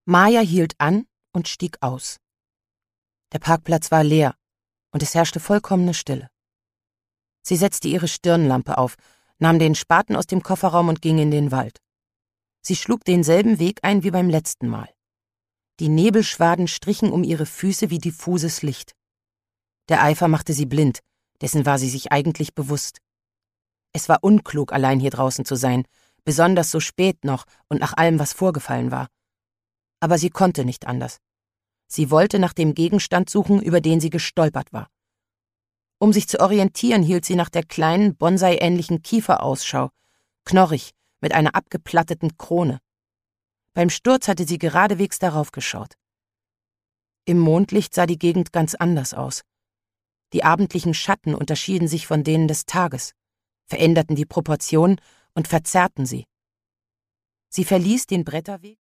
Maja hielt an und stieg aus. Der Parkplatz war leer und es herrschte vollkommene Stille. Sie setzte ihre Stirnlampe auf, nahm den Spaten aus dem Kofferraum und ging in den Wald. Sie schlug denselben Weg ein wie beim letzten Mal. Die Nebelschwaden strichen um ihre Füße wie diffuses Licht. Der Eifer machte sie blind, dessen war sie sich eigentlich bewusst. Es war unklug, allein hier draußen zu sein, besonders so spät noch und nach allem, was vorgefallen war. Aber sie konnte nicht anders. Sie wollte nach dem Gegenstand suchen, über den sie gestolpert war. Um sich zu orientieren, hielt sie nach der kleinen, Bonsai-ähnlichen Kiefer Ausschau, knorrig, mit einer abgeplatteten Krone. Beim Sturz hatte sie geradewegs darauf geschaut. Im Mondlicht sah die Gegend ganz anders aus. Die abendlichen Schatten unterschieden sich von denen des Tages, veränderten die Proportionen und verzerrten sie. Sie verließ den Bretterweg